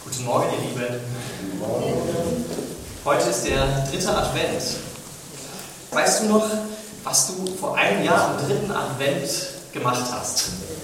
Guten Morgen, ihr Lieben. Heute ist der 3. Advent. Weißt du noch, was du vor einem Jahr am 3. Advent gemacht hast?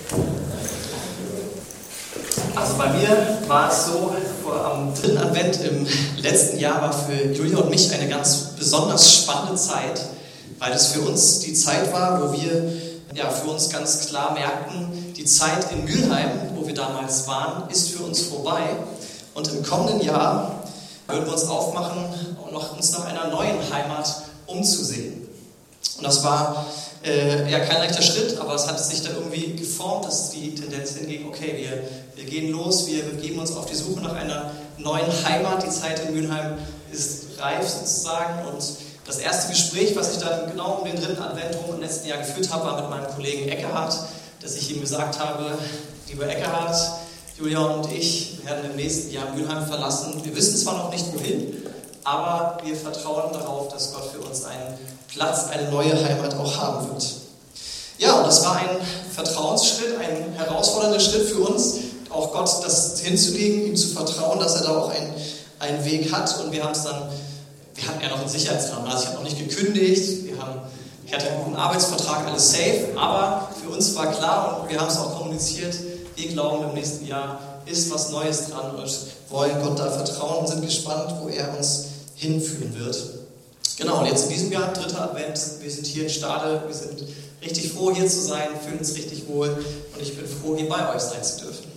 Also bei mir war es so, am 3. Advent im letzten Jahr war für Julia und mich eine ganz besonders spannende Zeit, weil es für uns die Zeit war, wo wir für uns ganz klar merkten, die Zeit in Mülheim, wo wir damals waren, ist für uns vorbei. Und im kommenden Jahr würden wir uns aufmachen, uns nach einer neuen Heimat umzusehen. Und das war kein leichter Schritt, aber es hat sich dann irgendwie geformt, dass die Tendenz hinging, okay, wir gehen los, wir begeben uns auf die Suche nach einer neuen Heimat. Die Zeit in Mülheim ist reif sozusagen. Und das erste Gespräch, was ich dann genau um den 3. Advent rum im letzten Jahr geführt habe, war mit meinem Kollegen Eckehard, dass ich ihm gesagt habe, lieber Eckehard, Julia und ich werden im nächsten Jahr Mülheim verlassen. Wir wissen zwar noch nicht wohin, aber wir vertrauen darauf, dass Gott für uns einen Platz, eine neue Heimat auch haben wird. Ja, und das war ein Vertrauensschritt, ein herausfordernder Schritt für uns, auch Gott das hinzulegen, ihm zu vertrauen, dass er da auch einen Weg hat. Und wir hatten ja noch einen Sicherheitsrahmen. Also ich habe noch nicht gekündigt, ich hatte einen guten Arbeitsvertrag, alles safe, aber für uns war klar und wir haben es auch kommuniziert, wir glauben, im nächsten Jahr ist was Neues dran und wollen Gott da vertrauen und sind gespannt, wo er uns hinführen wird. Genau, und jetzt in diesem Jahr, 3. Advent, wir sind hier in Stade, wir sind richtig froh, hier zu sein, fühlen uns richtig wohl und ich bin froh, hier bei euch sein zu dürfen.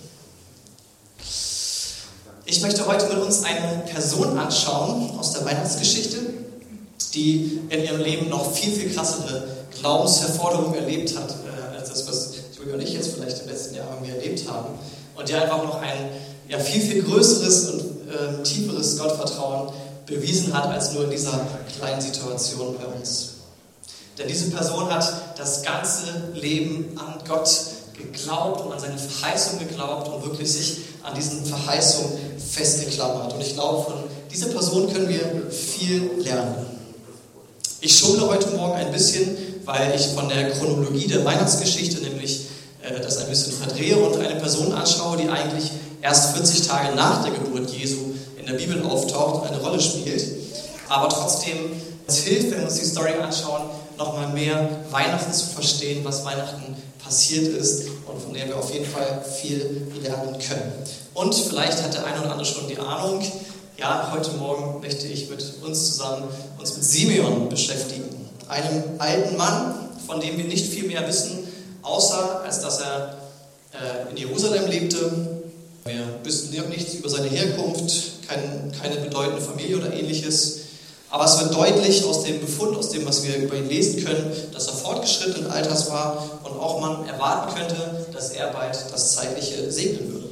Ich möchte heute mit uns eine Person anschauen aus der Weihnachtsgeschichte, die in ihrem Leben noch viel, viel krassere Glaubenserforderungen erlebt hat, als das, was Julia und ich jetzt vielleicht im letzten Jahr irgendwie erlebt haben. Und die einfach noch ein viel, viel größeres und tieferes Gottvertrauen bewiesen hat, als nur in dieser kleinen Situation bei uns. Denn diese Person hat das ganze Leben an Gott geglaubt und an seine Verheißung geglaubt und wirklich sich an diesen Verheißungen festgeklammert. Und ich glaube, von dieser Person können wir viel lernen. Ich schummle heute Morgen ein bisschen, weil ich von der Chronologie der Weihnachtsgeschichte nämlich das ein bisschen verdrehe und eine Person anschaue, die eigentlich erst 40 Tage nach der Geburt Jesu in der Bibel auftaucht und eine Rolle spielt. Aber trotzdem, es hilft, wenn wir uns die Story anschauen, nochmal mehr Weihnachten zu verstehen, was Weihnachten passiert ist und von der wir auf jeden Fall viel lernen können. Und vielleicht hat der eine oder andere schon die Ahnung, heute Morgen möchte ich mit uns zusammen uns mit Simeon beschäftigen. Einem alten Mann, von dem wir nicht viel mehr wissen, außer als dass er in Jerusalem lebte. Wir wissen nichts über seine Herkunft, keine bedeutende Familie oder ähnliches. Aber es wird deutlich aus dem Befund, aus dem, was wir über ihn lesen können, dass er fortgeschrittenen Alters war und auch man erwarten könnte, dass er bald das Zeitliche segnen würde.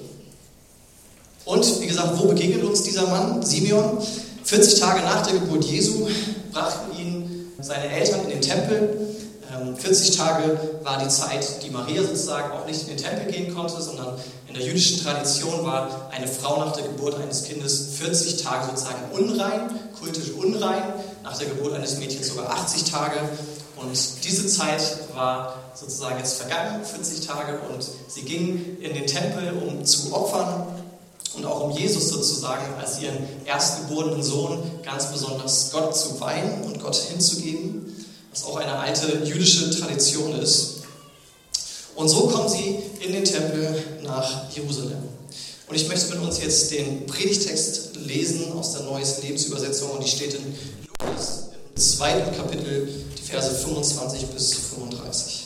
Und wie gesagt, wo begegnet uns dieser Mann, Simeon? 40 Tage nach der Geburt Jesu brachten ihn seine Eltern in den Tempel. 40 Tage war die Zeit, die Maria sozusagen auch nicht in den Tempel gehen konnte, sondern in der jüdischen Tradition war eine Frau nach der Geburt eines Kindes 40 Tage sozusagen unrein, kultisch unrein, nach der Geburt eines Mädchens sogar 80 Tage. Und diese Zeit war sozusagen jetzt vergangen, 40 Tage, und sie ging in den Tempel, um zu opfern und auch um Jesus sozusagen als ihren erstgeborenen Sohn ganz besonders Gott zu weihen und Gott hinzugeben, was auch eine alte jüdische Tradition ist. Und so kommen sie in den Tempel nach Jerusalem. Und ich möchte mit uns jetzt den Predigtext lesen aus der Neuesten Lebensübersetzung, und die steht in Lukas im 2. Kapitel, die Verse 25 bis 35.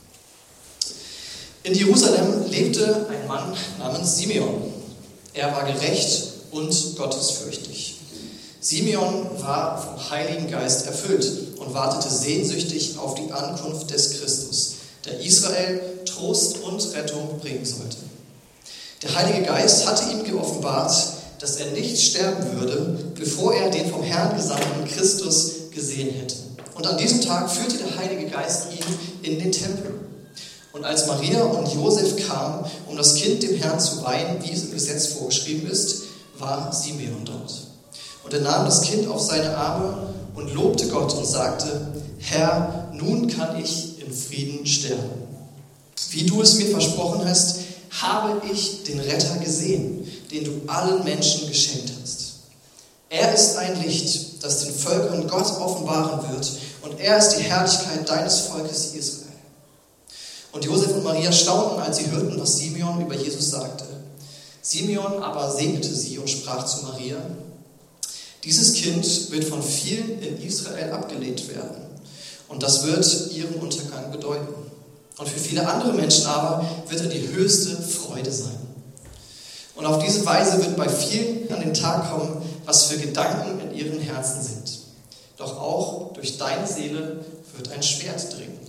In Jerusalem lebte ein Mann namens Simeon. Er war gerecht und gottesfürchtig. Simeon war vom Heiligen Geist erfüllt und wartete sehnsüchtig auf die Ankunft des Christus, der Israel Trost und Rettung bringen sollte. Der Heilige Geist hatte ihm geoffenbart, dass er nicht sterben würde, bevor er den vom Herrn gesandten Christus gesehen hätte. Und an diesem Tag führte der Heilige Geist ihn in den Tempel. Und als Maria und Josef kamen, um das Kind dem Herrn zu weihen, wie es im Gesetz vorgeschrieben ist, war Simeon dort. Und er nahm das Kind auf seine Arme und lobte Gott und sagte: Herr, nun kann ich in Frieden sterben. Wie du es mir versprochen hast, habe ich den Retter gesehen, den du allen Menschen geschenkt hast. Er ist ein Licht, das den Völkern Gott offenbaren wird, und er ist die Herrlichkeit deines Volkes Israel. Und Josef und Maria staunten, als sie hörten, was Simeon über Jesus sagte. Simeon aber segnete sie und sprach zu Maria: Dieses Kind wird von vielen in Israel abgelehnt werden, und das wird ihren Untergang bedeuten. Und für viele andere Menschen aber wird er die höchste Freude sein. Und auf diese Weise wird bei vielen an den Tag kommen, was für Gedanken in ihren Herzen sind. Doch auch durch deine Seele wird ein Schwert dringen.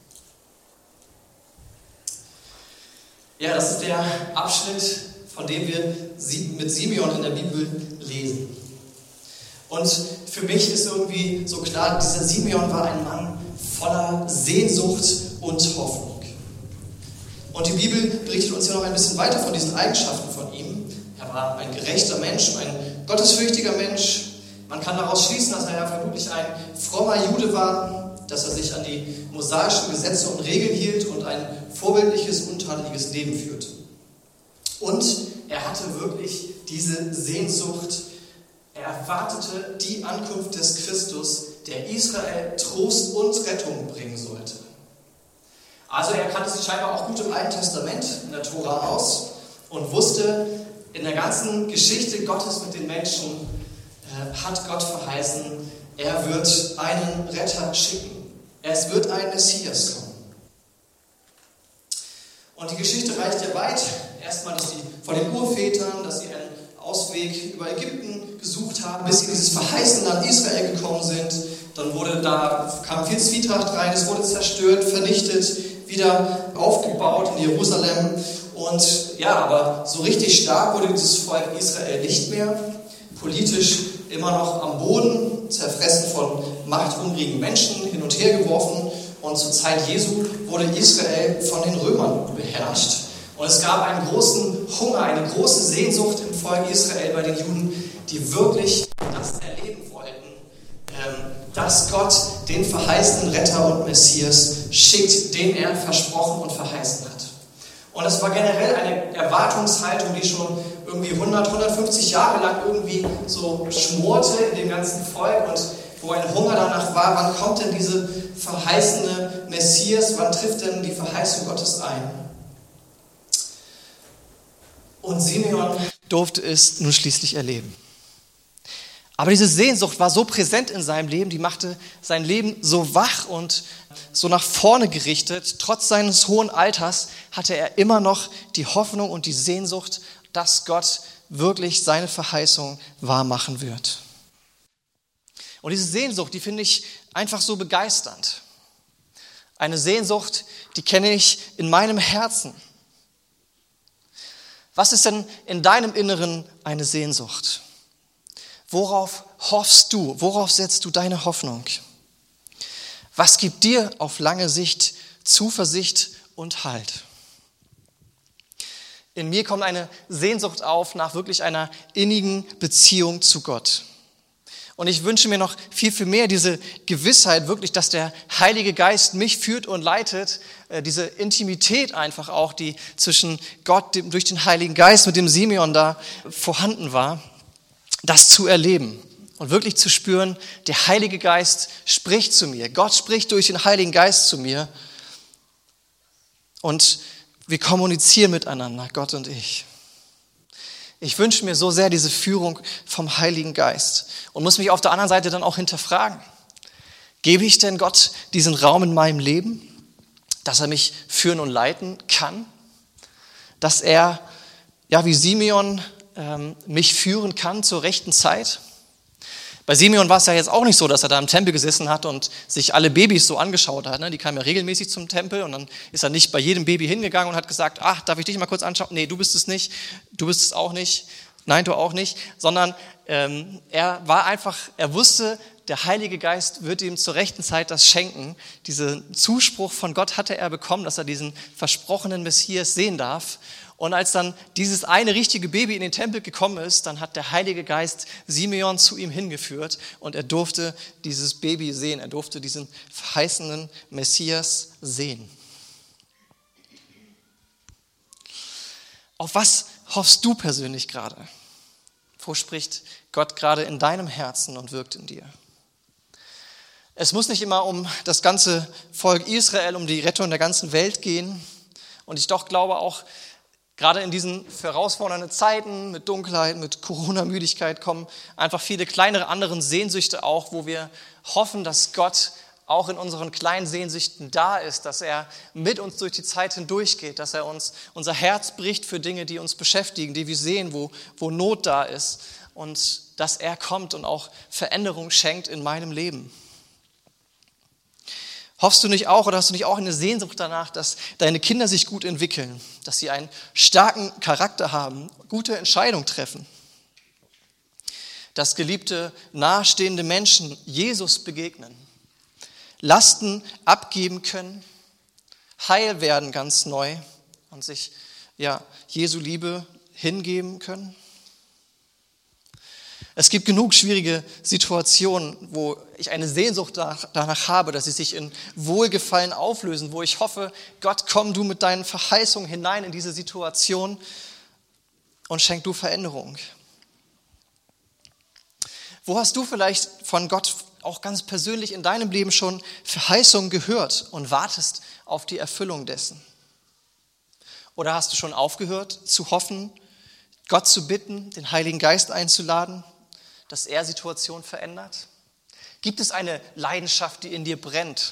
Ja, das ist der Abschnitt, von dem wir mit Simeon in der Bibel lesen. Und für mich ist irgendwie so klar, dieser Simeon war ein Mann voller Sehnsucht und Hoffnung. Und die Bibel berichtet uns ja noch ein bisschen weiter von diesen Eigenschaften von ihm. Er war ein gerechter Mensch, ein gottesfürchtiger Mensch. Man kann daraus schließen, dass er ja vermutlich ein frommer Jude war, dass er sich an die mosaischen Gesetze und Regeln hielt und ein vorbildliches, untadeliges Leben führte. Und er hatte wirklich diese Sehnsucht. Er erwartete die Ankunft des Christus, der Israel Trost und Rettung bringen sollte. Also er kannte sich scheinbar auch gut im Alten Testament, in der Tora aus, und wusste, in der ganzen Geschichte Gottes mit den Menschen hat Gott verheißen, er wird einen Retter schicken. Es wird ein Messias kommen. Und die Geschichte reicht ja weit. Erstmal, dass die von den Urvätern, dass sie einen Ausweg über Ägypten gesucht haben, bis sie in dieses verheißene Land Israel gekommen sind. Dann kam viel Zwietracht rein, es wurde zerstört, vernichtet, wieder aufgebaut in Jerusalem. Und ja, aber so richtig stark wurde dieses Volk Israel nicht mehr. Politisch immer noch am Boden, zerfressen von machthungrigen Menschen, hin und her geworfen. Und zur Zeit Jesu wurde Israel von den Römern beherrscht. Und es gab einen großen Hunger, eine große Sehnsucht im Volk Israel bei den Juden, die wirklich das erleben wollten, dass Gott den verheißenen Retter und Messias schickt, den er versprochen und verheißen hat. Und es war generell eine Erwartungshaltung, die schon irgendwie 150 Jahre lang irgendwie so schmorte in dem ganzen Volk und wo ein Hunger danach war, wann kommt denn diese verheißene Messias, wann trifft denn die Verheißung Gottes ein? Und Simeon durfte es nun schließlich erleben. Aber diese Sehnsucht war so präsent in seinem Leben, die machte sein Leben so wach und so nach vorne gerichtet. Trotz seines hohen Alters hatte er immer noch die Hoffnung und die Sehnsucht, dass Gott wirklich seine Verheißung wahr machen wird. Und diese Sehnsucht, die finde ich einfach so begeisternd. Eine Sehnsucht, die kenne ich in meinem Herzen. Was ist denn in deinem Inneren eine Sehnsucht? Worauf hoffst du? Worauf setzt du deine Hoffnung? Was gibt dir auf lange Sicht Zuversicht und Halt? In mir kommt eine Sehnsucht auf nach wirklich einer innigen Beziehung zu Gott. Und ich wünsche mir noch viel, viel mehr diese Gewissheit wirklich, dass der Heilige Geist mich führt und leitet, diese Intimität einfach auch, die zwischen Gott durch den Heiligen Geist mit dem Simeon da vorhanden war, das zu erleben und wirklich zu spüren, der Heilige Geist spricht zu mir. Gott spricht durch den Heiligen Geist zu mir und wir kommunizieren miteinander, Gott und ich. Ich wünsche mir so sehr diese Führung vom Heiligen Geist und muss mich auf der anderen Seite dann auch hinterfragen. Gebe ich denn Gott diesen Raum in meinem Leben, dass er mich führen und leiten kann? Dass er, ja wie Simeon, mich führen kann zur rechten Zeit? Bei Simeon war es ja jetzt auch nicht so, dass er da im Tempel gesessen hat und sich alle Babys so angeschaut hat. Die kamen ja regelmäßig zum Tempel und dann ist er nicht bei jedem Baby hingegangen und hat gesagt, ach, darf ich dich mal kurz anschauen? Nee, du bist es nicht, du bist es auch nicht, nein, du auch nicht. Sondern er wusste, der Heilige Geist wird ihm zur rechten Zeit das schenken. Diesen Zuspruch von Gott hatte er bekommen, dass er diesen versprochenen Messias sehen darf. Und als dann dieses eine richtige Baby in den Tempel gekommen ist, dann hat der Heilige Geist Simeon zu ihm hingeführt und er durfte dieses Baby sehen, er durfte diesen verheißenen Messias sehen. Auf was hoffst du persönlich gerade? Wo spricht Gott gerade in deinem Herzen und wirkt in dir? Es muss nicht immer um das ganze Volk Israel, um die Rettung der ganzen Welt gehen. Und ich doch glaube auch, gerade in diesen herausfordernden Zeiten mit Dunkelheit, mit Corona-Müdigkeit kommen einfach viele kleinere anderen Sehnsüchte auch, wo wir hoffen, dass Gott auch in unseren kleinen Sehnsüchten da ist, dass er mit uns durch die Zeit hindurchgeht, dass er uns unser Herz bricht für Dinge, die uns beschäftigen, die wir sehen, wo Not da ist und dass er kommt und auch Veränderung schenkt in meinem Leben. Hoffst du nicht auch oder hast du nicht auch eine Sehnsucht danach, dass deine Kinder sich gut entwickeln, dass sie einen starken Charakter haben, gute Entscheidungen treffen, dass geliebte, nahestehende Menschen Jesus begegnen, Lasten abgeben können, heil werden ganz neu und sich Jesu Liebe hingeben können? Es gibt genug schwierige Situationen, wo ich eine Sehnsucht danach habe, dass sie sich in Wohlgefallen auflösen, wo ich hoffe, Gott, komm du mit deinen Verheißungen hinein in diese Situation und schenk du Veränderung. Wo hast du vielleicht von Gott auch ganz persönlich in deinem Leben schon Verheißungen gehört und wartest auf die Erfüllung dessen? Oder hast du schon aufgehört zu hoffen, Gott zu bitten, den Heiligen Geist einzuladen, dass er Situationen verändert? Gibt es eine Leidenschaft, die in dir brennt?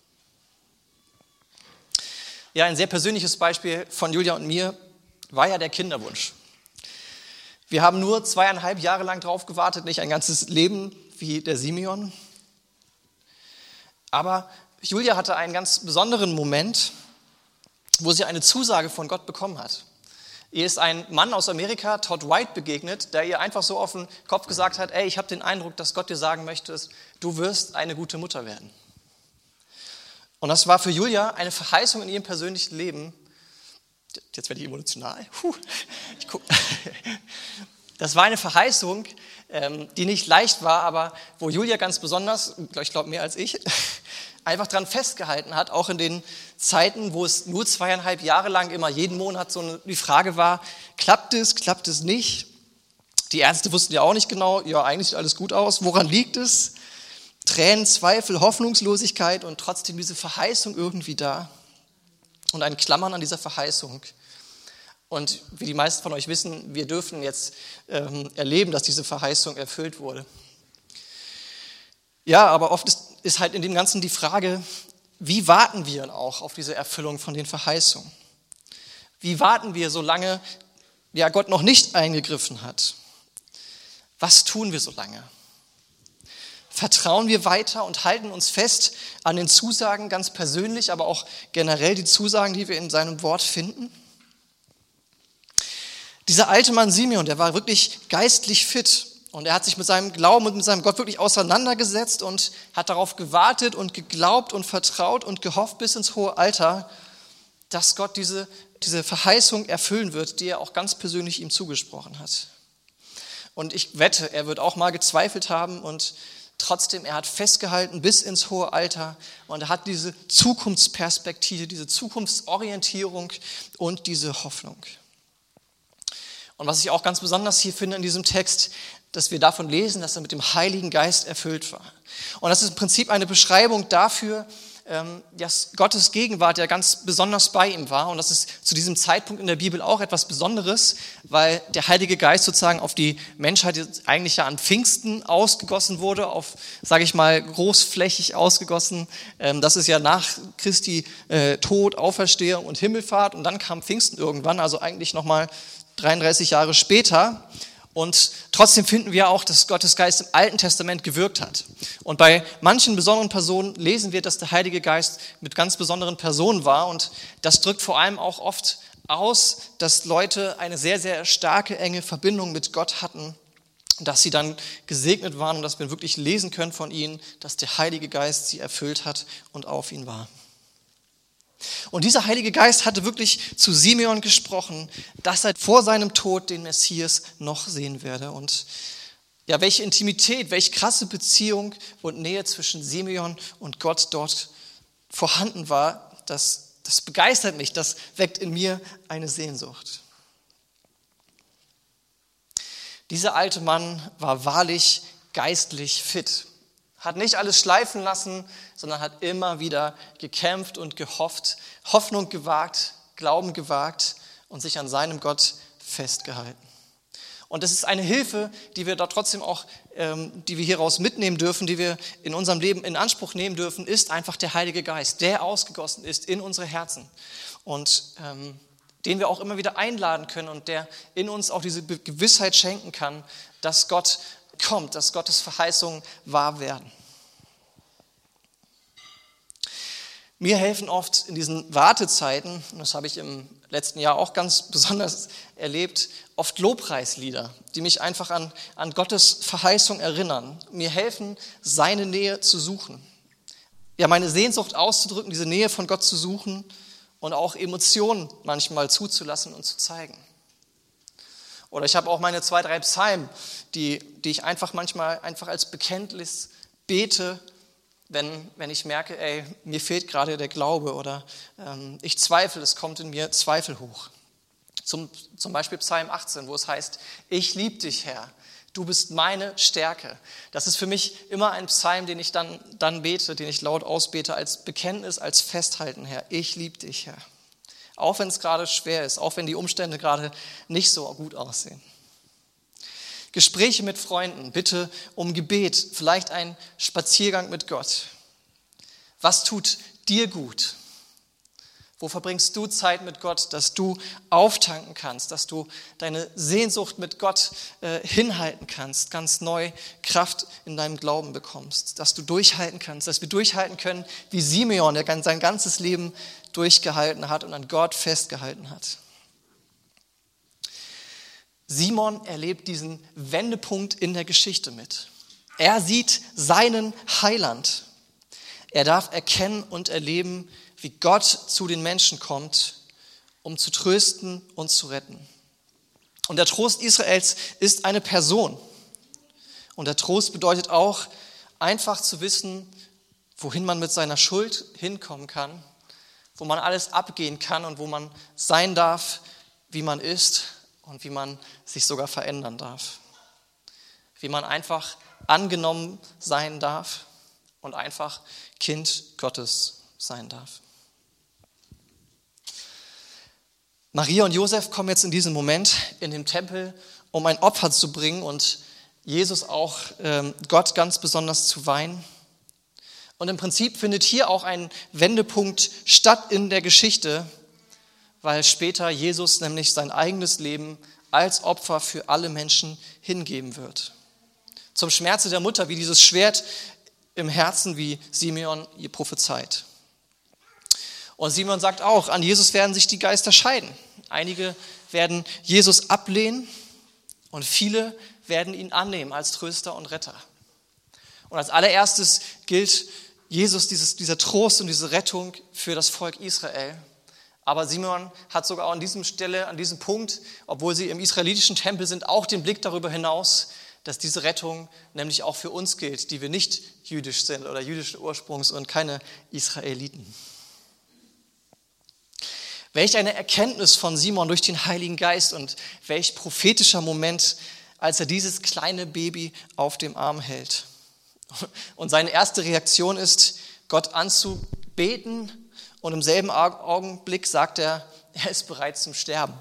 Ja, ein sehr persönliches Beispiel von Julia und mir war ja der Kinderwunsch. Wir haben nur 2,5 Jahre lang drauf gewartet, nicht ein ganzes Leben wie der Simeon. Aber Julia hatte einen ganz besonderen Moment, wo sie eine Zusage von Gott bekommen hat. Ihr ist ein Mann aus Amerika, Todd White, begegnet, der ihr einfach so auf den Kopf gesagt hat, ich habe den Eindruck, dass Gott dir sagen möchte, du wirst eine gute Mutter werden. Und das war für Julia eine Verheißung in ihrem persönlichen Leben. Jetzt werde ich emotional. Das war eine Verheißung, die nicht leicht war, aber wo Julia ganz besonders, ich glaube mehr als ich, einfach dran festgehalten hat, auch in den Zeiten, wo es nur 2,5 Jahre lang immer jeden Monat so die Frage war, klappt es nicht? Die Ärzte wussten ja auch nicht genau, eigentlich sieht alles gut aus, woran liegt es? Tränen, Zweifel, Hoffnungslosigkeit und trotzdem diese Verheißung irgendwie da und ein Klammern an dieser Verheißung. Und wie die meisten von euch wissen, wir dürfen jetzt erleben, dass diese Verheißung erfüllt wurde. Ja, aber oft ist halt in dem Ganzen die Frage, wie warten wir auch auf diese Erfüllung von den Verheißungen? Wie warten wir, solange Gott noch nicht eingegriffen hat? Was tun wir so lange? Vertrauen wir weiter und halten uns fest an den Zusagen ganz persönlich, aber auch generell die Zusagen, die wir in seinem Wort finden? Dieser alte Mann Simeon, der war wirklich geistlich fit. Und er hat sich mit seinem Glauben und mit seinem Gott wirklich auseinandergesetzt und hat darauf gewartet und geglaubt und vertraut und gehofft bis ins hohe Alter, dass Gott diese Verheißung erfüllen wird, die er auch ganz persönlich ihm zugesprochen hat. Und ich wette, er wird auch mal gezweifelt haben und trotzdem, er hat festgehalten bis ins hohe Alter und er hat diese Zukunftsperspektive, diese Zukunftsorientierung und diese Hoffnung. Und was ich auch ganz besonders hier finde in diesem Text, dass wir davon lesen, dass er mit dem Heiligen Geist erfüllt war. Und das ist im Prinzip eine Beschreibung dafür, dass Gottes Gegenwart ja ganz besonders bei ihm war. Und das ist zu diesem Zeitpunkt in der Bibel auch etwas Besonderes, weil der Heilige Geist sozusagen auf die Menschheit eigentlich ja an Pfingsten ausgegossen wurde, großflächig ausgegossen. Das ist ja nach Christi Tod, Auferstehung und Himmelfahrt. Und dann kam Pfingsten irgendwann, also eigentlich nochmal 33 Jahre später. Und trotzdem finden wir auch, dass Gottes Geist im Alten Testament gewirkt hat. Und bei manchen besonderen Personen lesen wir, dass der Heilige Geist mit ganz besonderen Personen war. Und das drückt vor allem auch oft aus, dass Leute eine sehr, sehr starke, enge Verbindung mit Gott hatten, dass sie dann gesegnet waren und dass wir wirklich lesen können von ihnen, dass der Heilige Geist sie erfüllt hat und auf ihn war. Und dieser Heilige Geist hatte wirklich zu Simeon gesprochen, dass er vor seinem Tod den Messias noch sehen werde. Und ja, welche Intimität, welche krasse Beziehung und Nähe zwischen Simeon und Gott dort vorhanden war, das begeistert mich, das weckt in mir eine Sehnsucht. Dieser alte Mann war wahrlich geistlich fit, hat nicht alles schleifen lassen, sondern hat immer wieder gekämpft und gehofft, Hoffnung gewagt, Glauben gewagt und sich an seinem Gott festgehalten. Und das ist eine Hilfe, die wir da trotzdem auch, die wir hieraus mitnehmen dürfen, die wir in unserem Leben in Anspruch nehmen dürfen, ist einfach der Heilige Geist, der ausgegossen ist in unsere Herzen und den wir auch immer wieder einladen können und der in uns auch diese Gewissheit schenken kann, dass Gott kommt, dass Gottes Verheißungen wahr werden. Mir helfen oft in diesen Wartezeiten, und das habe ich im letzten Jahr auch ganz besonders erlebt, oft Lobpreislieder, die mich einfach an Gottes Verheißung erinnern. Mir helfen, seine Nähe zu suchen. Ja, meine Sehnsucht auszudrücken, diese Nähe von Gott zu suchen und auch Emotionen manchmal zuzulassen und zu zeigen. Oder ich habe auch meine 2, 3 Psalmen, die ich manchmal als Bekenntnis bete, wenn ich merke, mir fehlt gerade der Glaube oder ich zweifle, es kommt in mir Zweifel hoch. Zum Beispiel Psalm 18, wo es heißt, ich liebe dich, Herr, du bist meine Stärke. Das ist für mich immer ein Psalm, den ich dann bete, den ich laut ausbete, als Bekenntnis, als Festhalten, Herr, ich liebe dich, Herr. Auch wenn es gerade schwer ist, auch wenn die Umstände gerade nicht so gut aussehen. Gespräche mit Freunden, bitte um Gebet, vielleicht ein Spaziergang mit Gott. Was tut dir gut? Wo verbringst du Zeit mit Gott, dass du auftanken kannst, dass du deine Sehnsucht mit Gott hinhalten kannst, ganz neu Kraft in deinem Glauben bekommst, dass du durchhalten kannst, dass wir durchhalten können, wie Simeon, der sein ganzes Leben durchgehalten hat und an Gott festgehalten hat. Simon erlebt diesen Wendepunkt in der Geschichte mit. Er sieht seinen Heiland. Er darf erkennen und erleben, wie Gott zu den Menschen kommt, um zu trösten und zu retten. Und der Trost Israels ist eine Person. Und der Trost bedeutet auch, einfach zu wissen, wohin man mit seiner Schuld hinkommen kann, wo man alles abgehen kann und wo man sein darf, wie man ist und wie man sich sogar verändern darf. Wie man einfach angenommen sein darf und einfach Kind Gottes sein darf. Maria und Josef kommen jetzt in diesem Moment in den Tempel, um ein Opfer zu bringen und Jesus auch Gott ganz besonders zu weihen. Und im Prinzip findet hier auch ein Wendepunkt statt in der Geschichte, weil später Jesus nämlich sein eigenes Leben als Opfer für alle Menschen hingeben wird. Zum Schmerze der Mutter, wie dieses Schwert im Herzen, wie Simeon ihr prophezeit. Und Simeon sagt auch, an Jesus werden sich die Geister scheiden. Einige werden Jesus ablehnen und viele werden ihn annehmen als Tröster und Retter. Und als allererstes gilt Jesus dieser Trost und diese Rettung für das Volk Israel. Aber Simeon hat sogar an diesem Punkt, obwohl sie im israelitischen Tempel sind, auch den Blick darüber hinaus, dass diese Rettung nämlich auch für uns gilt, die wir nicht jüdisch sind oder jüdischen Ursprungs und keine Israeliten. Welch eine Erkenntnis von Simon durch den Heiligen Geist und welch prophetischer Moment, als er dieses kleine Baby auf dem Arm hält. Und seine erste Reaktion ist, Gott anzubeten, und im selben Augenblick sagt er ist bereit zum Sterben.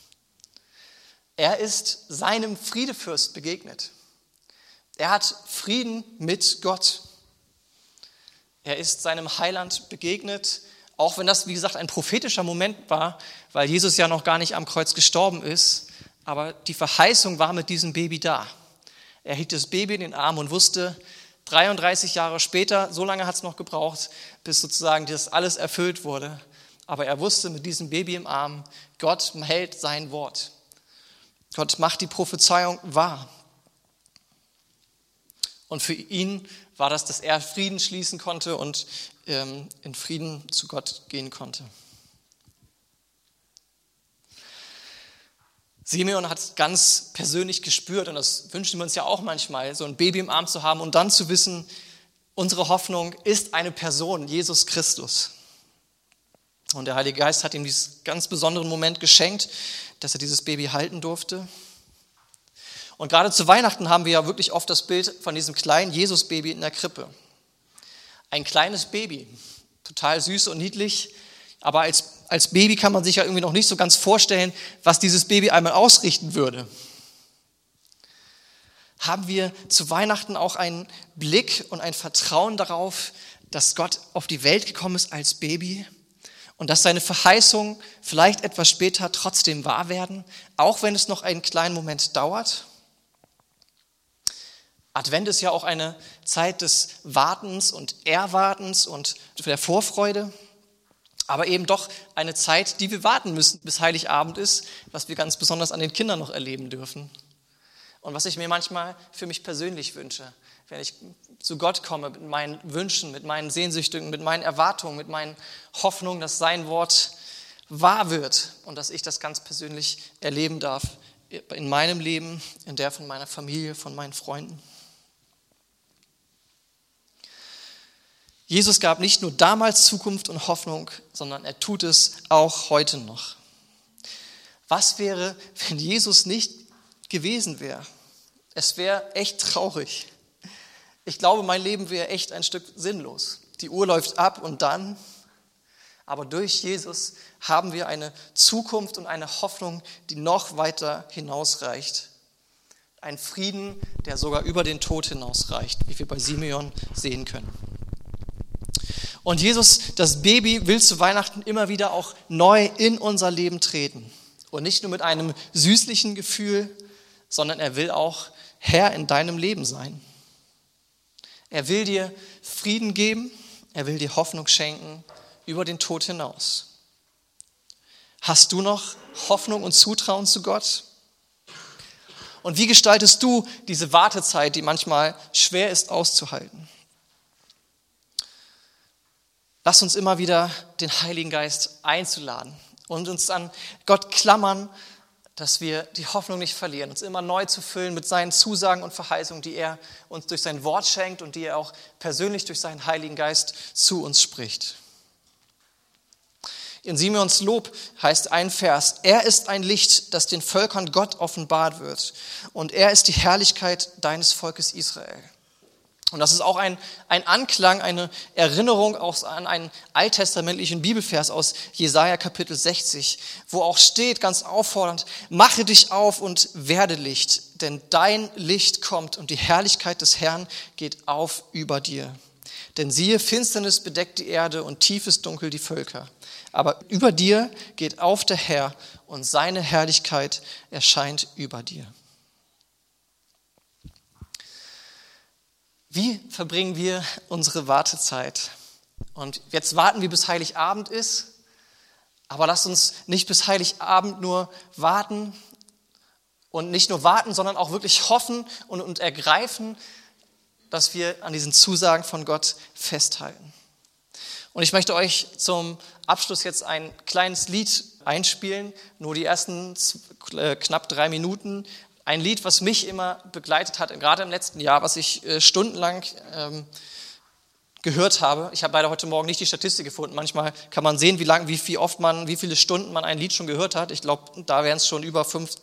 Er ist seinem Friedefürst begegnet. Er hat Frieden mit Gott. Er ist seinem Heiland begegnet, auch wenn das, wie gesagt, ein prophetischer Moment war, weil Jesus ja noch gar nicht am Kreuz gestorben ist, aber die Verheißung war mit diesem Baby da. Er hielt das Baby in den Arm und wusste, 33 Jahre später, so lange hat es noch gebraucht, bis sozusagen das alles erfüllt wurde. Aber er wusste mit diesem Baby im Arm, Gott hält sein Wort. Gott macht die Prophezeiung wahr. Und für ihn war das, dass er Frieden schließen konnte und in Frieden zu Gott gehen konnte. Simeon hat es ganz persönlich gespürt und das wünschen wir uns ja auch manchmal, so ein Baby im Arm zu haben und dann zu wissen, unsere Hoffnung ist eine Person, Jesus Christus. Und der Heilige Geist hat ihm diesen ganz besonderen Moment geschenkt, dass er dieses Baby halten durfte. Und gerade zu Weihnachten haben wir ja wirklich oft das Bild von diesem kleinen Jesus-Baby in der Krippe. Ein kleines Baby, total süß und niedlich, aber als Baby kann man sich ja irgendwie noch nicht so ganz vorstellen, was dieses Baby einmal ausrichten würde. Haben wir zu Weihnachten auch einen Blick und ein Vertrauen darauf, dass Gott auf die Welt gekommen ist als Baby und dass seine Verheißungen vielleicht etwas später trotzdem wahr werden, auch wenn es noch einen kleinen Moment dauert? Advent ist ja auch eine Zeit des Wartens und Erwartens und der Vorfreude, aber eben doch eine Zeit, die wir warten müssen, bis Heiligabend ist, was wir ganz besonders an den Kindern noch erleben dürfen. Und was ich mir manchmal für mich persönlich wünsche, wenn ich zu Gott komme mit meinen Wünschen, mit meinen Sehnsüchten, mit meinen Erwartungen, mit meinen Hoffnungen, dass sein Wort wahr wird und dass ich das ganz persönlich erleben darf in meinem Leben, in der von meiner Familie, von meinen Freunden. Jesus gab nicht nur damals Zukunft und Hoffnung, sondern er tut es auch heute noch. Was wäre, wenn Jesus nicht gewesen wäre? Es wäre echt traurig. Ich glaube, mein Leben wäre echt ein Stück sinnlos. Die Uhr läuft ab und dann, aber durch Jesus haben wir eine Zukunft und eine Hoffnung, die noch weiter hinausreicht. Ein Frieden, der sogar über den Tod hinausreicht, wie wir bei Simeon sehen können. Und Jesus, das Baby, will zu Weihnachten immer wieder auch neu in unser Leben treten. Und nicht nur mit einem süßlichen Gefühl, sondern er will auch Herr in deinem Leben sein. Er will dir Frieden geben, er will dir Hoffnung schenken über den Tod hinaus. Hast du noch Hoffnung und Zutrauen zu Gott? Und wie gestaltest du diese Wartezeit, die manchmal schwer ist auszuhalten? Lass uns immer wieder den Heiligen Geist einzuladen und uns an Gott klammern, dass wir die Hoffnung nicht verlieren, uns immer neu zu füllen mit seinen Zusagen und Verheißungen, die er uns durch sein Wort schenkt und die er auch persönlich durch seinen Heiligen Geist zu uns spricht. In Simeons Lob heißt ein Vers: Er ist ein Licht, das den Völkern Gott offenbart wird, und er ist die Herrlichkeit deines Volkes Israel. Und das ist auch ein Anklang, eine Erinnerung auch an einen alttestamentlichen Bibelvers aus Jesaja Kapitel 60, wo auch steht, ganz auffordernd: Mache dich auf und werde Licht, denn dein Licht kommt und die Herrlichkeit des Herrn geht auf über dir. Denn siehe, Finsternis bedeckt die Erde und tiefes Dunkel die Völker. Aber über dir geht auf der Herr und seine Herrlichkeit erscheint über dir. Wie verbringen wir unsere Wartezeit? Und jetzt warten wir, bis Heiligabend ist, aber lasst uns nicht bis Heiligabend nur warten und nicht nur warten, sondern auch wirklich hoffen und ergreifen, dass wir an diesen Zusagen von Gott festhalten. Und ich möchte euch zum Abschluss jetzt ein kleines Lied einspielen, nur die ersten knapp 3 Minuten. Ein Lied, was mich immer begleitet hat, gerade im letzten Jahr, was ich stundenlang gehört habe. Ich habe leider heute Morgen nicht die Statistik gefunden. Manchmal kann man sehen, wie viele Stunden man ein Lied schon gehört hat. Ich glaube, da wären es schon über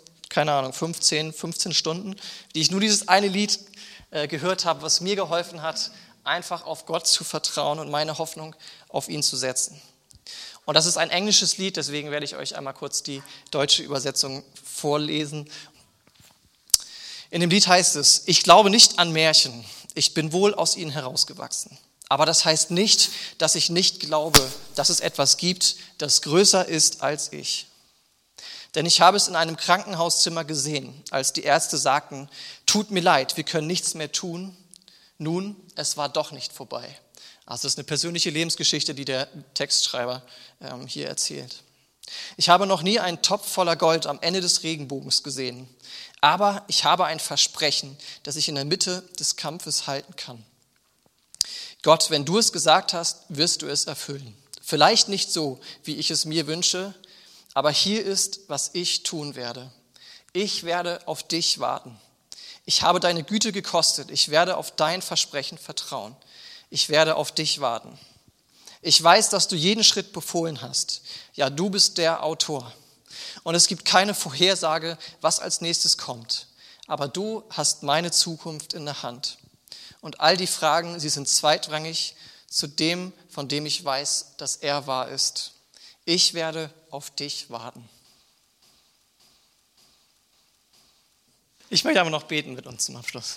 15 Stunden, die ich nur dieses eine Lied gehört habe, was mir geholfen hat, einfach auf Gott zu vertrauen und meine Hoffnung auf ihn zu setzen. Und das ist ein englisches Lied, deswegen werde ich euch einmal kurz die deutsche Übersetzung vorlesen. In dem Lied heißt es: Ich glaube nicht an Märchen, ich bin wohl aus ihnen herausgewachsen. Aber das heißt nicht, dass ich nicht glaube, dass es etwas gibt, das größer ist als ich. Denn ich habe es in einem Krankenhauszimmer gesehen, als die Ärzte sagten: Tut mir leid, wir können nichts mehr tun. Nun, es war doch nicht vorbei. Also das ist eine persönliche Lebensgeschichte, die der Textschreiber hier erzählt. Ich habe noch nie einen Topf voller Gold am Ende des Regenbogens gesehen. Aber ich habe ein Versprechen, das ich in der Mitte des Kampfes halten kann. Gott, wenn du es gesagt hast, wirst du es erfüllen. Vielleicht nicht so, wie ich es mir wünsche, aber hier ist, was ich tun werde. Ich werde auf dich warten. Ich habe deine Güte gekostet. Ich werde auf dein Versprechen vertrauen. Ich werde auf dich warten. Ich weiß, dass du jeden Schritt befohlen hast. Ja, du bist der Autor. Und es gibt keine Vorhersage, was als nächstes kommt. aber du hast meine Zukunft in der Hand. Und all die Fragen, sie sind zweitrangig zu dem, von dem ich weiß, dass er wahr ist. Ich werde auf dich warten. Ich möchte aber noch beten mit uns zum Abschluss.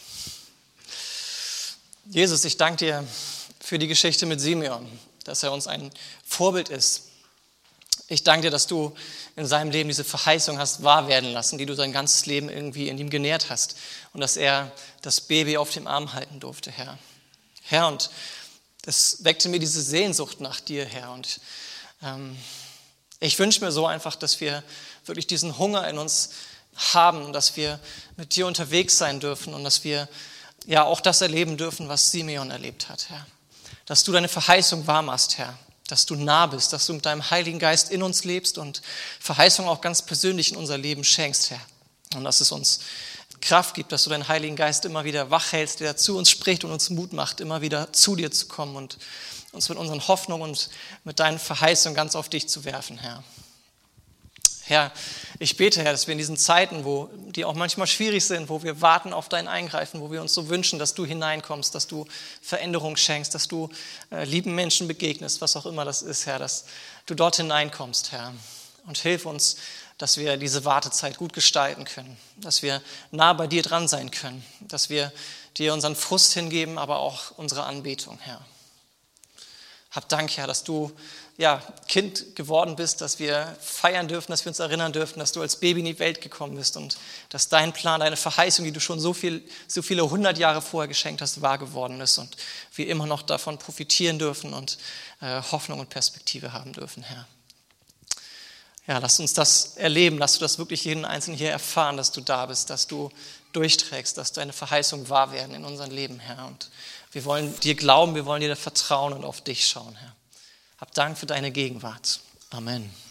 Jesus, ich danke dir für die Geschichte mit Simeon, dass er uns ein Vorbild ist. Ich danke dir, dass du in seinem Leben diese Verheißung hast wahr werden lassen, die du sein ganzes Leben irgendwie in ihm genährt hast und dass er das Baby auf dem Arm halten durfte, Herr. Herr, und es weckte mir diese Sehnsucht nach dir, Herr. Und ich wünsche mir so einfach, dass wir wirklich diesen Hunger in uns haben und dass wir mit dir unterwegs sein dürfen und dass wir ja auch das erleben dürfen, was Simeon erlebt hat, Herr. Dass du deine Verheißung wahr machst, Herr. Dass du nah bist, dass du mit deinem Heiligen Geist in uns lebst und Verheißung auch ganz persönlich in unser Leben schenkst, Herr. Und dass es uns Kraft gibt, dass du deinen Heiligen Geist immer wieder wach hältst, der zu uns spricht und uns Mut macht, immer wieder zu dir zu kommen und uns mit unseren Hoffnungen und mit deinen Verheißungen ganz auf dich zu werfen, Herr. Herr, ich bete, Herr, dass wir in diesen Zeiten, die auch manchmal schwierig sind, wo wir warten auf dein Eingreifen, wo wir uns so wünschen, dass du hineinkommst, dass du Veränderung schenkst, dass du lieben Menschen begegnest, was auch immer das ist, Herr, dass du dort hineinkommst, Herr. Und hilf uns, dass wir diese Wartezeit gut gestalten können, dass wir nah bei dir dran sein können, dass wir dir unseren Frust hingeben, aber auch unsere Anbetung, Herr. Hab Dank, Herr, dass du Kind geworden bist, dass wir feiern dürfen, dass wir uns erinnern dürfen, dass du als Baby in die Welt gekommen bist und dass dein Plan, deine Verheißung, die du schon so viele 100 Jahre vorher geschenkt hast, wahr geworden ist und wir immer noch davon profitieren dürfen und Hoffnung und Perspektive haben dürfen, Herr. Ja, lass uns das erleben, lass du das wirklich jeden Einzelnen hier erfahren, dass du da bist, dass du durchträgst, dass deine Verheißungen wahr werden in unserem Leben, Herr. Und wir wollen dir glauben, wir wollen dir vertrauen und auf dich schauen, Herr. Hab Dank für deine Gegenwart. Amen.